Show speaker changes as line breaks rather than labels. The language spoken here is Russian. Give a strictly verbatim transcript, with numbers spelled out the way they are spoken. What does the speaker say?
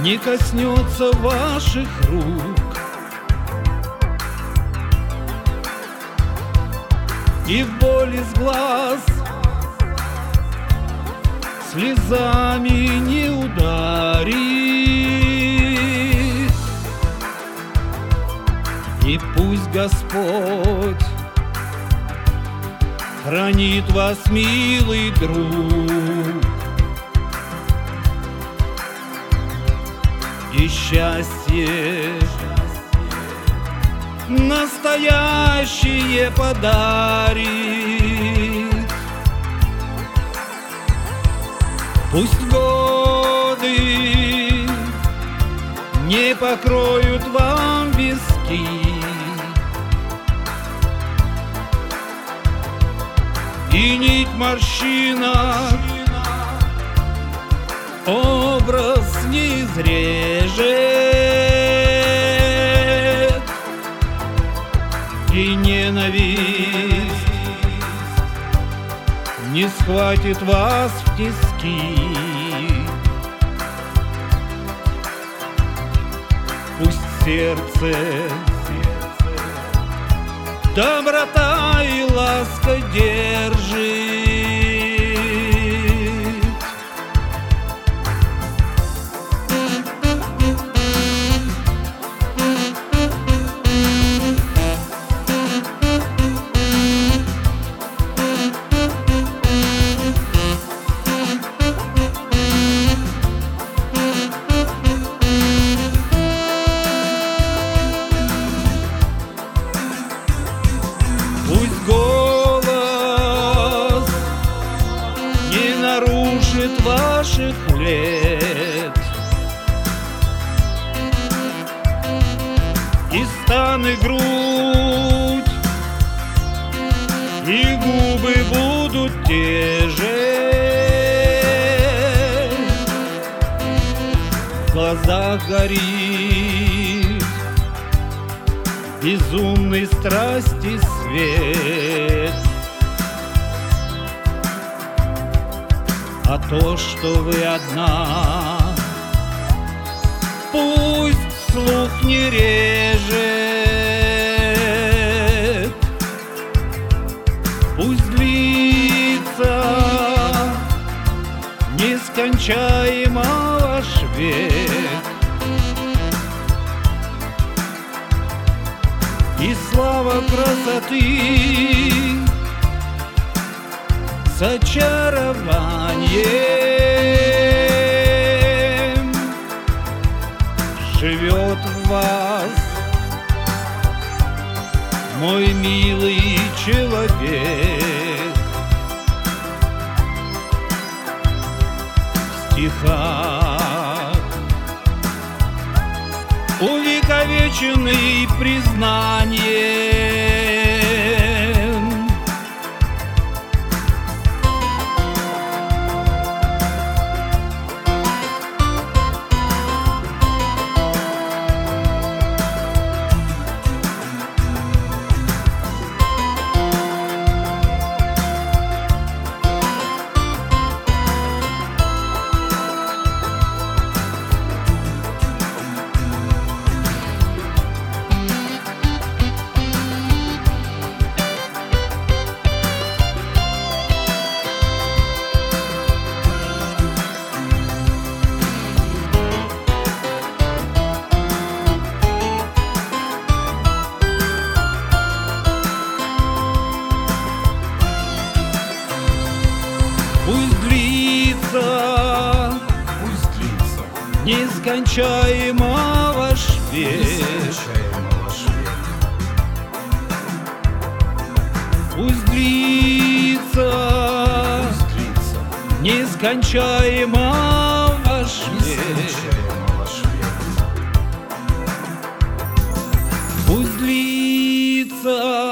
не коснется ваших рук, и в боль из глаз слезами не ударит, и пусть Господь хранит вас, милый друг, и счастье настоящее подарит. Пусть годы не покроют вам виски, и нить морщинок образ не изрежет, и ненависть не схватит вас в тиски. Пусть сердце доброта и ласка держит, пусть голос не нарушит ваших лет, и стан и грудь, и губы будут те же, в глазах горит безумной страсти свет. А то, что вы одна, пусть слух не режет, пусть длится нескончаемо ваш век, и слава красоты с очарованием живет в вас, мой милый человек. В стихах увековеченный признанием, пусть длится,
пусть длится
нескончаемо ваш век,
нескончаемо ваш век.
пусть длится,
Пусть длится
нескончаемо ваш век,
нескончаемо ваш век.
пусть длится